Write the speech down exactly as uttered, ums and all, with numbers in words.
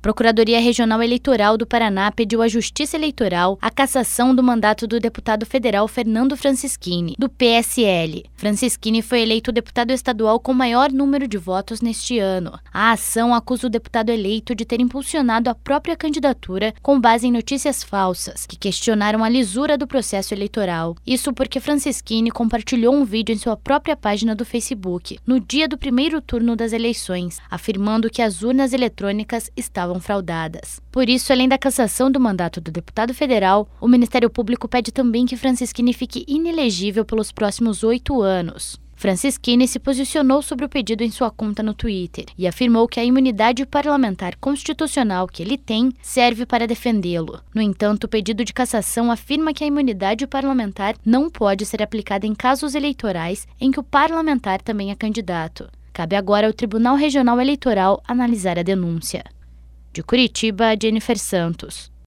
Procuradoria Regional Eleitoral do Paraná pediu à Justiça Eleitoral a cassação do mandato do deputado federal Fernando Francischini, do P S L. Francischini foi eleito deputado estadual com maior número de votos neste ano. A ação acusa o deputado eleito de ter impulsionado a própria candidatura com base em notícias falsas, que questionaram a lisura do processo eleitoral. Isso porque Francischini compartilhou um vídeo em sua própria página do Facebook, no dia do primeiro turno das eleições, afirmando que as urnas eletrônicas estavam fraudadas. Por isso, além da cassação do mandato do deputado federal, o Ministério Público pede também que Francischini fique inelegível pelos próximos oito anos. Francischini se posicionou sobre o pedido em sua conta no Twitter e afirmou que a imunidade parlamentar constitucional que ele tem serve para defendê-lo. No entanto, o pedido de cassação afirma que a imunidade parlamentar não pode ser aplicada em casos eleitorais em que o parlamentar também é candidato. Cabe agora ao Tribunal Regional Eleitoral analisar a denúncia. De Curitiba, Jennifer Santos.